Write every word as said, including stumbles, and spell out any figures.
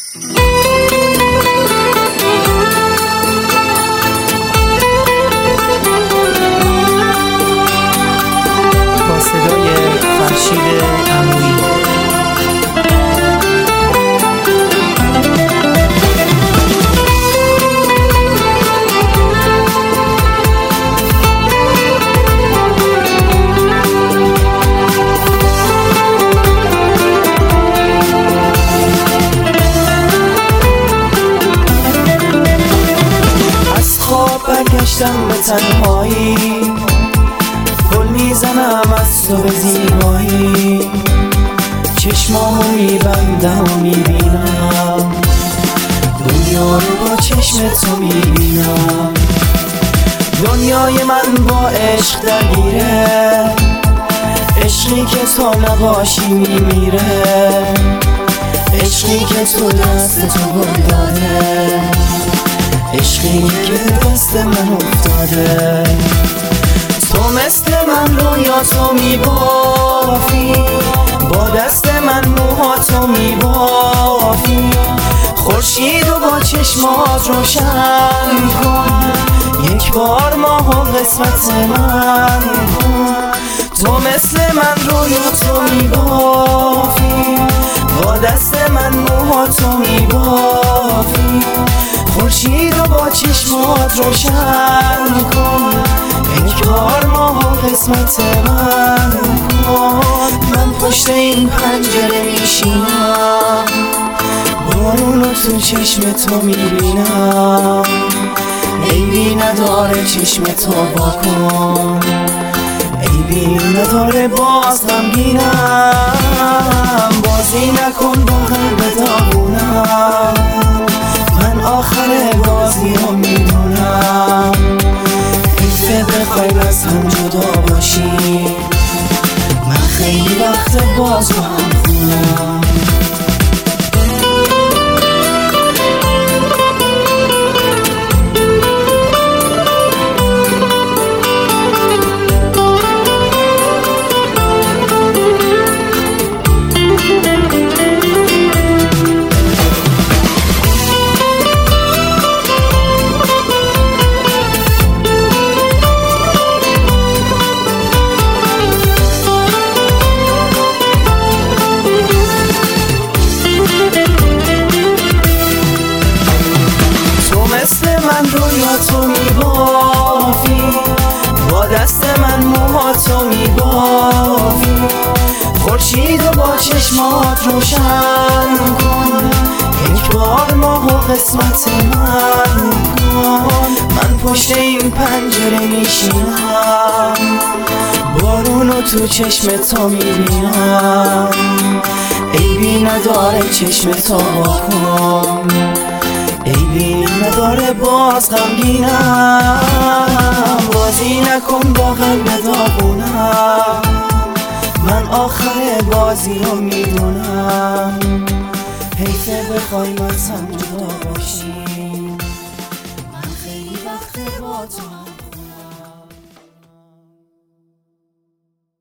با صدای فرشید عمویی. برگشتم به تنهایی، گل میزنم از تو به زیبایی، چشمامو میبندم و میبینم دنیا رو با چشم تو میبینم. دنیای من با عشق درگیره، عشقی که تو نباشی میمیره، عشقی که تو دست تو گل داده، عشقی که دست من افتاده. تو مثل من رویاتو میبافی، با دست من موهاتو میبافی، خورشید و با چشمات روشن کن، یک بار ماه و قسمت من کن. تو مثل من رویاتو میبافی، با دست من موهاتو میبافی، خورشید و با چشمات روشن کن، یک بار ماه و قسمت من کن. من پشت این پنجره میشینم، بارون رو تو چشم تو میبینم، عیبی نداره چشم تو واکن، عیبی نداره باز غمگینم، بازی نکن با قلب داغونم، من آخر بازی رو میدونم، حیفه بخوایم از هم جدا باشی، من خیلی وقت باز با هم خونم. رویاتو میبافی، با دست من موهاتو میبافی، خورشید و با چشمات روشن کن، یک بار ماه و قسمت من کن. من پشت این پنجره میشینم، بارون رو تو چشم تو میبینم، عیبی نداره چشم تو واکن، عیبی نداره باز غمگینم، بازی نکن با قلب داغونم، من آخر بازی رو میدونم، حیفه بخوایم از هم جدا باشیم، من خیلی وقت با تو